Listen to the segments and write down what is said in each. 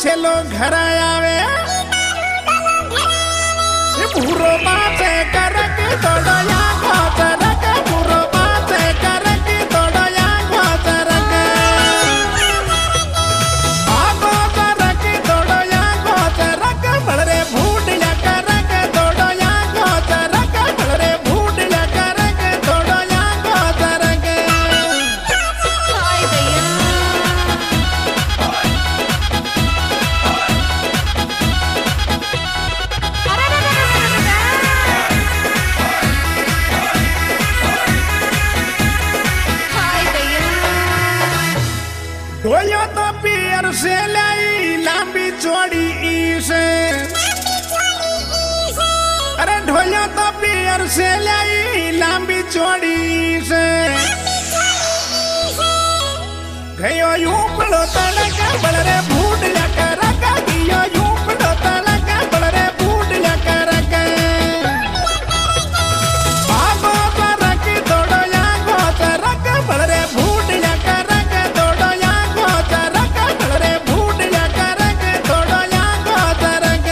छेलो घर आवे भूरो बाते करक तोड़या घोचरक भूरो बाते करक तोड़या घोचरक आगो तरक तोड़या घोचरक बड़रे भूडया करक तोड़या घोचरक बड़रे भूडया करक तोड़या घोचरक ढोलियो तो पियर से लाई लंबी चौड़ी से अरे ढोलियो तो पियर से लाई लंबी चौड़ी से गयो यूं पड़ो तड़क बड़रे भूड लकर गयो यूं पड़ो तड़क बड़रे भूड लकर आगो तरक तोड़या घोचरक बड़रे भूड लकर तोड़या घोचरक बड़रे भूड लकर तोड़या घोचरक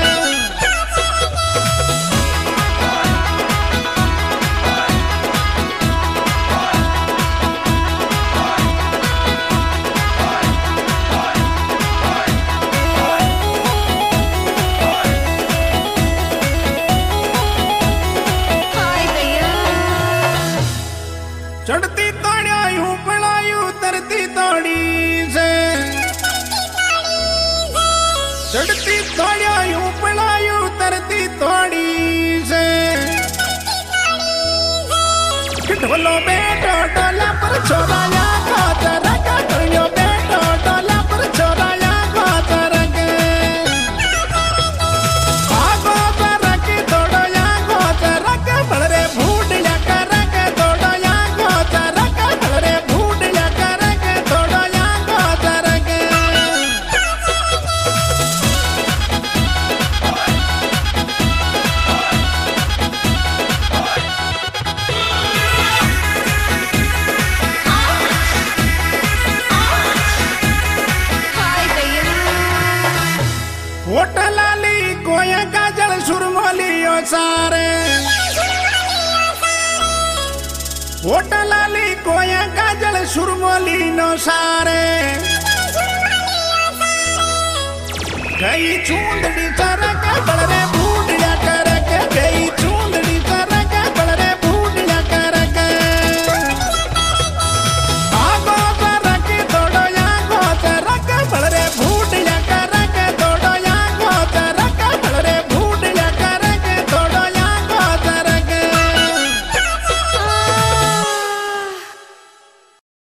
चढ़ती तोड़िया यूं पड़ायू तरती तोड़ी से चढ़ती तोड़िया यूं पड़ायू तरती तोड़ी से ढोलो बेटो डोला पर छोराया घोचरक ढोलो बेटो डोला पर छोराया घोचरक आगो तरक तोड़या घोचरक बड़रे भूडया करक तोड़या घोचरक बड़रे भूडया करक तोड़या घोचरक होटलाली कोया काजल सुरमोलियो सारे होटलाली कोया काजल सुरमोली नो सारे गई चूंदड़ी चरक बड़रे